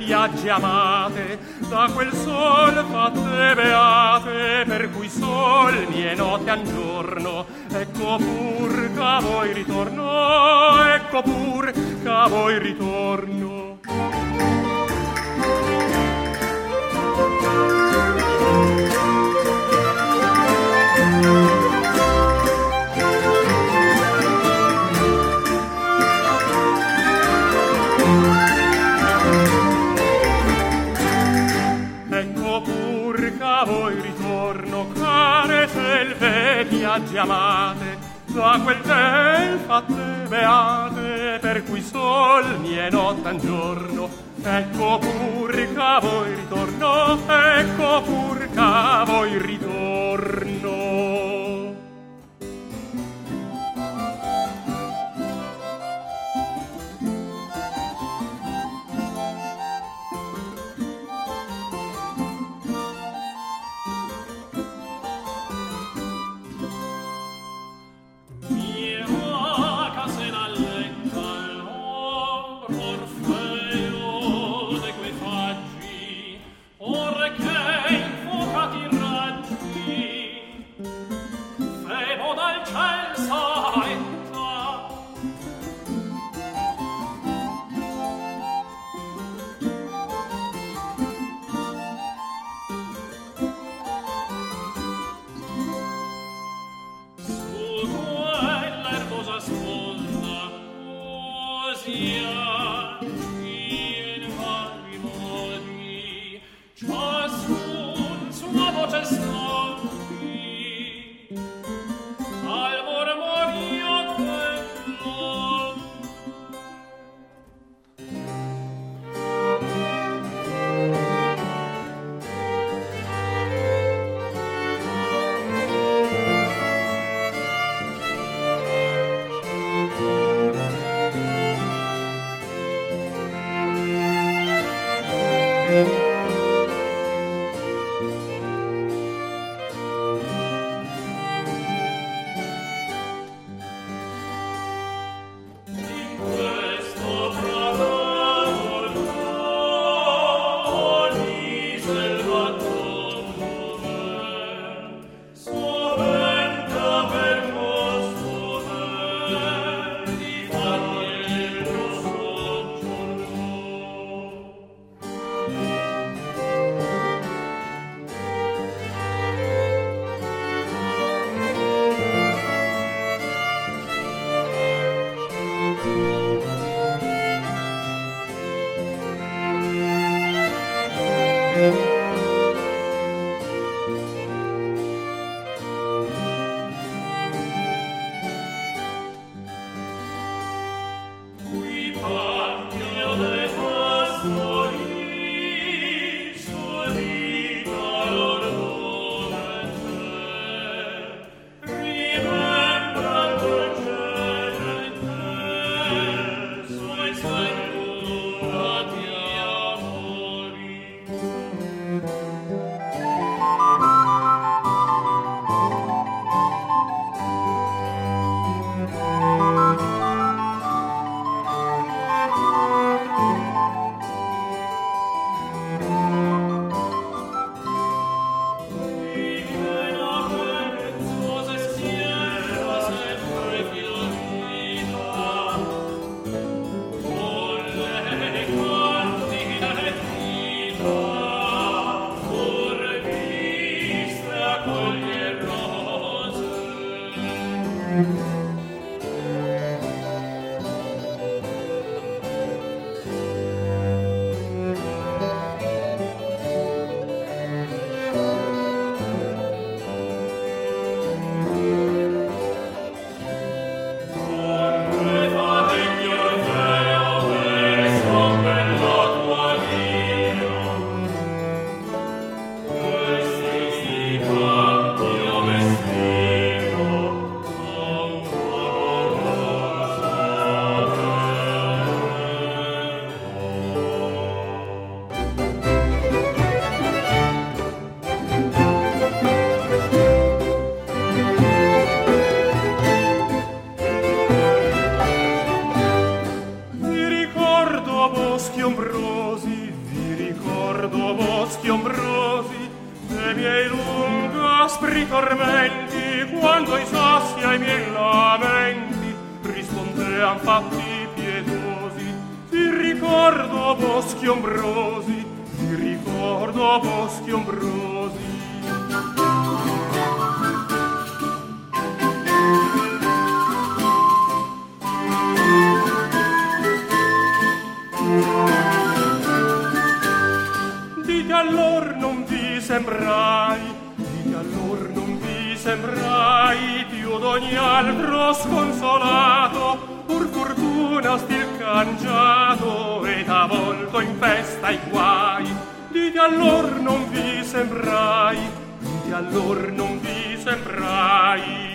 spiagge amate, da quel sol fatte beate, per cui sogni e notte an giorno. Ecco pur che voi ritorno, ecco pur che voi ritorno. Ecco pur che voi ritorno, care selve viaggi amate, da quel tel fatte beate, per cui sogni e notte an giorno. Ecco pur che voi ritorno, ecco pur che voi ritorno. ai miei lamenti rispondean fatti pietosi. Ti ricordo boschi ombrosi, ti ricordo boschi ombrosi. Dite allor non vi sembrai, dite allor non vi sembrai più d'ogni altro sconsolato, pur fortuna stil cangiato ed avvolto in festa i guai. Dite allor non vi sembrai, dite allor non vi sembrai.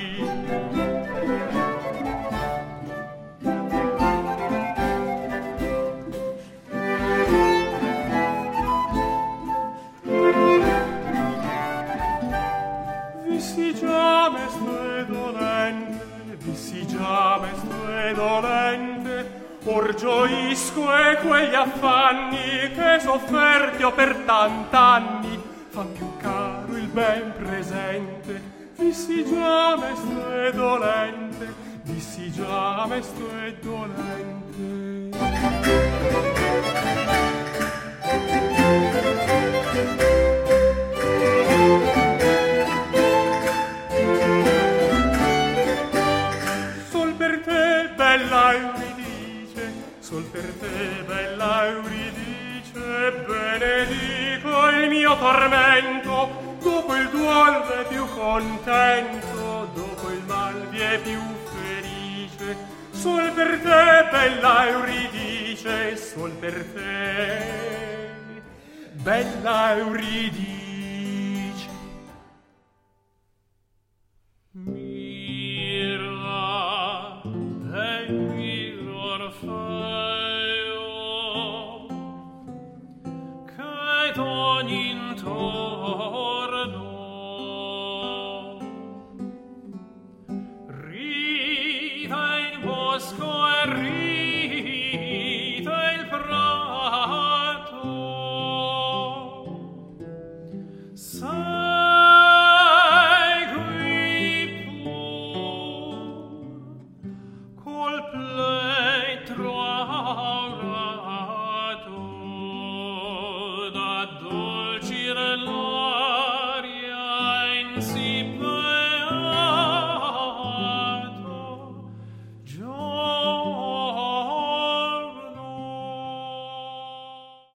Vissi già mesto e dolente, vissi già mesto e dolente, or gioisco e quegli affanni che sofferti ho per tant'anni fan più caro il ben presente. Vissi già mesto e dolente, vissi già mesto e dolente. Sol per te, bella Euridice, sol per te, bella Euridice, benedico il mio tormento, dopo il duol v'è più contento, dopo il mal vi è più felice. Sol per te, bella Euridice, sol per te, bella Euridice. Mira, e mira Orfeo, che d'ogni intorno ride in bosco